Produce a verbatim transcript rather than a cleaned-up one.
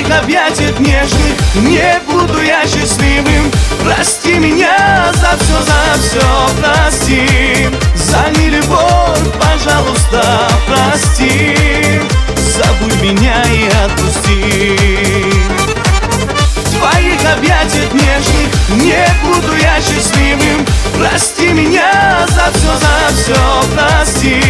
твоих объятиях нежных не буду я счастливым. Прости меня за все, за все прости. За нелюбовь, пожалуйста, прости. Забудь меня и отпусти. В твоих объятиях нежных не буду я счастливым. Прости меня за все, за все прости.